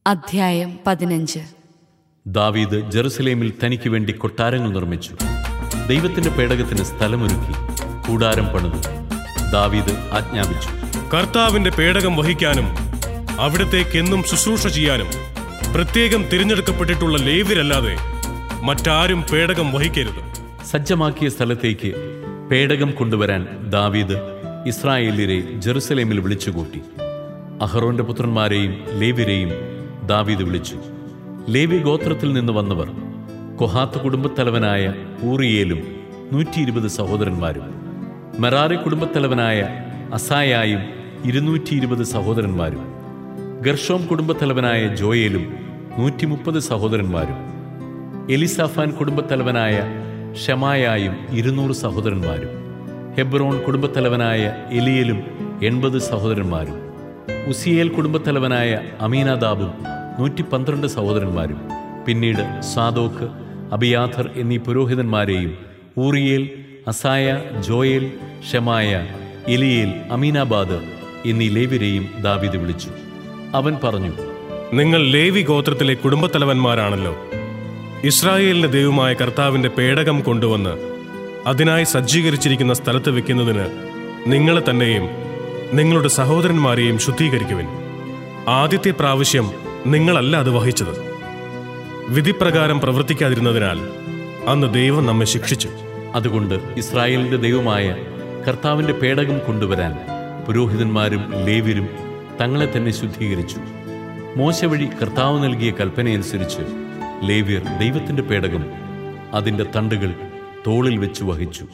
അധ്യായം 15. ദാവീദ് ജെറുസലേമിൽ തനിക്ക് വേണ്ടി കൊട്ടാരങ്ങൾ നിർമ്മിച്ചു. ദൈവത്തിന്റെ പേടകത്തിന് സ്ഥലമൊരുക്കി കൂടാരം പണിതു. ദാവീദ് ആജ്ഞാപിച്ചു, കർത്താവിന്റെ പേടകം വഹിക്കാനും അവിടത്തേക്കെന്നും ശുശ്രൂഷ ചെയ്യാനും പ്രത്യേകം തിരഞ്ഞെടുക്കപ്പെട്ടിട്ടുള്ള ലേവ്യരല്ലാതെ മറ്റാരും പേടകം വഹിക്കരുത്. സജ്ജമാക്കിയ സ്ഥലത്തേക്ക് പേടകം കൊണ്ടുവരാൻ ദാവീദ് ഇസ്രായേല്യരെ ജെറുസലേമിൽ വിളിച്ചുകൂട്ടി. അഹറോന്റെ പുത്രന്മാരെയും ലേവ്യരെയും ദാവീദ് വിളിച്ചു. ലേവ്യ ഗോത്രത്തിൽ നിന്ന് വന്നവർ കൊഹാത്ത് കുടുംബത്തലവനായ ഊറിയേലും 120 സഹോദരന്മാരും, മെറാറി കുടുംബത്തലവനായ അസായായും 220 സഹോദരന്മാരും, ഗർഷോം കുടുംബത്തലവനായ ജോയേലും 130 സഹോദരന്മാരും, എലിസാഫാൻ കുടുംബത്തലവനായ ഷെമായായും 200 സഹോദരന്മാരും, ഹെബ്രോൺ കുടുംബത്തലവനായ എലിയേലും 80 സഹോദരന്മാരും, ഉസിയേൽ കുടുംബത്തലവനായ അമീനാദാബും 112 സഹോദരന്മാരും, പിന്നീട് സാദോക്ക്, അബിയാഥർ എന്നീ പുരോഹിതന്മാരെയും Uriel, Asaiah, Joel, Shemaiah, Eliel, അമീനാബാദ് എന്നീ ലേവ്യരെയും ദാവീദ് വിളിച്ചു. അവൻ പറഞ്ഞു, നിങ്ങൾ ലേവി ഗോത്രത്തിലെ കുടുംബത്തലവന്മാരാണല്ലോ. ഇസ്രായേലിന്റെ ദൈവമായ കർത്താവിന്റെ പേടകം കൊണ്ടുവന്ന് അതിനായി സജ്ജീകരിച്ചിരിക്കുന്ന സ്ഥലത്ത് വെക്കുന്നതിന് നിങ്ങളെ തന്നെയും നിങ്ങളുടെ സഹോദരന്മാരെയും ശുദ്ധീകരിക്കുവിൻ. ആദ്യത്തെ പ്രാവശ്യം നിങ്ങളല്ല അത് വഹിച്ചത്. വിധിപ്രകാരം പ്രവർത്തിക്കാതിരുന്നതിനാൽ അന്ന് ദൈവം നമ്മെ ശിക്ഷിച്ചു. അതുകൊണ്ട് ഇസ്രായേലിന്റെ ദൈവമായ കർത്താവിന്റെ പേടകം കൊണ്ടുവരാൻ പുരോഹിതന്മാരും ലേവ്യരും തങ്ങളെ തന്നെ ശുദ്ധീകരിച്ചു. മോശെ വഴി കർത്താവ് നൽകിയ കൽപ്പനയനുസരിച്ച് ലേവ്യർ ദൈവത്തിന്റെ പേടകം അതിന്റെ തണ്ടുകൾ തോളിൽ വെച്ച് വഹിച്ചു.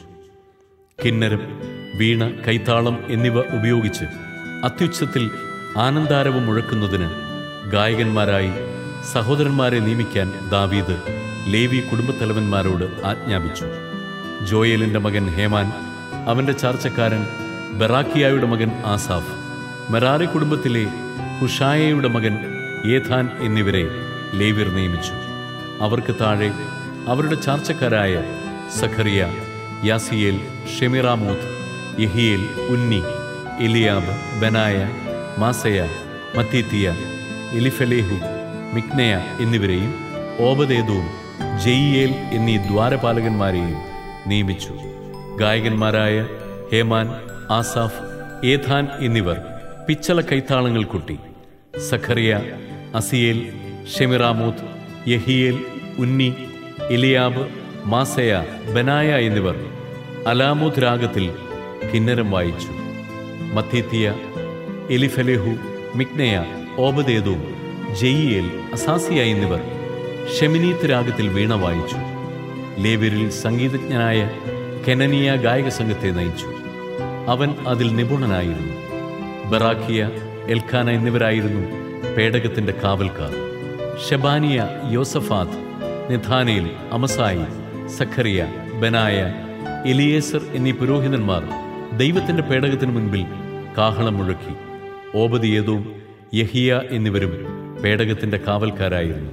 കിന്നരം, വീണ, കൈത്താളം എന്നിവ ഉപയോഗിച്ച് അത്യുച്ചത്തിൽ ആനന്ദാരവം മുഴക്കുന്നതിന് ഗായകന്മാരായി സഹോദരന്മാരെ നിയമിക്കാൻ ദാവീദ് ലേവി കുടുംബത്തലവന്മാരോട് ആജ്ഞാപിച്ചു. ജോയേലിന്റെ മകൻ ഹേമാൻ, അവന്റെ ചാർച്ചക്കാരൻ ബറാക്കിയായുടെ മകൻ ആസാഫ്, മെറാറി കുടുംബത്തിലെ ഹുഷായയുടെ മകൻ ഏഥാൻ എന്നിവരെ ലേവ്യർ നിയമിച്ചു. അവർക്ക് താഴെ അവരുടെ ചാർച്ചക്കാരായ Zechariah, Jaaziel, Shemiramoth, Jehiel, Unni, Eliab, Benaiah, Maaseiah, Mattithiah, Eliphelehu, മിക്നയ എന്നിവരെയും ഓബദേദോം, ജയിയേൽ എന്നീ ദ്വാരപാലകന്മാരെയും നിയമിച്ചു. ഗായകന്മാരായ ഹേമാൻ, ആസാഫ്, ഏഥാൻ എന്നിവർ പിച്ചള കൈത്താളങ്ങൾ കൊട്ടി. Zechariah, Aziel, Shemiramoth, Jehiel, Unni, Eliab, Maaseiah, Benaiah എന്നിവർ അലാമോത്ത് രാഗത്തിൽ കിന്നരം വായിച്ചു. മത്തീത്തിയ, എലിഫലേഹു, മിക്നയ, ഓബദേദോം, ജയിയേൽ, അസാസിയ എന്നിവർ ഷെമിനീത്ത് രാഗത്തിൽ വീണ വായിച്ചു. ലേവ്യരിൽ സംഗീതജ്ഞനായ കെനനിയ ഗായക സംഘത്തെ നയിച്ചു. അവൻ അതിൽ നിപുണനായിരുന്നു. ബറാക്കിയ, എൽക്കാന എന്നിവരായിരുന്നു പേടകത്തിന്റെ കാവൽക്കാർ. ഷെബാനിയ, യോസഫാത്ത്, നെഥാനേൽ, അമസായി, സഖറിയ, ബനായ, എലിയേസർ എന്നീ പുരോഹിതന്മാർ ദൈവത്തിന്റെ പേടകത്തിന് മുൻപിൽ കാഹളം മുഴക്കി. ഓബദ്യേദോം, യഹിയ എന്നിവരും പേടകത്തിന്റെ കാവൽക്കാരായിരുന്നു.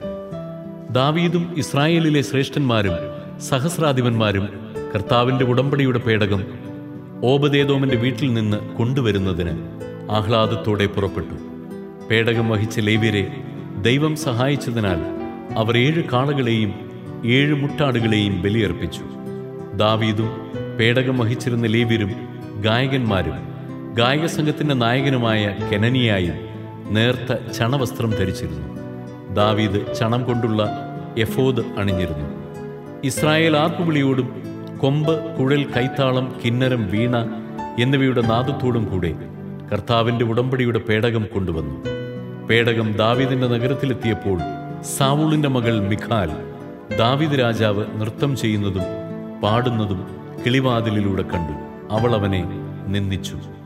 ദാവീദും ഇസ്രായേലിലെ ശ്രേഷ്ഠന്മാരും സഹസ്രാധിപന്മാരും കർത്താവിന്റെ ഉടമ്പടിയുടെ പേടകം ഓബദേദോമിന്റെ വീട്ടിൽ നിന്ന് കൊണ്ടുവരുന്നതിന് ആഹ്ലാദത്തോടെ പുറപ്പെട്ടു. പേടകം വഹിച്ച ലേവ്യരെ ദൈവം സഹായിച്ചതിനാൽ അവർ 7 കാളകളെയും 7 മുട്ടാടുകളെയും ബലിയർപ്പിച്ചു. ദാവീദും പേടകം വഹിച്ചിരുന്ന ലേവ്യരും ഗായകന്മാരും ഗായക സംഘത്തിന്റെ നായകനുമായ കെനനിയായും നേർത്ത ചണവസ്ത്രം ധരിച്ചിരുന്നു. ദാവീദ് ചണം കൊണ്ടുള്ള എഫോദ് അണിഞ്ഞിരുന്നു. ഇസ്രായേൽ ആർപ്പുവിളിയോടും കൊമ്പ്, കുഴൽ, കൈത്താളം, കിന്നരം, വീണ എന്നിവയുടെ നാദത്തോടും കൂടെ കർത്താവിന്റെ ഉടമ്പടിയുടെ പേടകം കൊണ്ടുവന്നു. പേടകം ദാവീദിന്റെ നഗരത്തിലെത്തിയപ്പോൾ സാവൂളിന്റെ മകൾ മിഖാൽ ദാവീദ് രാജാവ് നൃത്തം ചെയ്യുന്നതും പാടുന്നതും കിളിവാതിലിലൂടെ കണ്ടു. അവൾ അവനെ നിന്ദിച്ചു.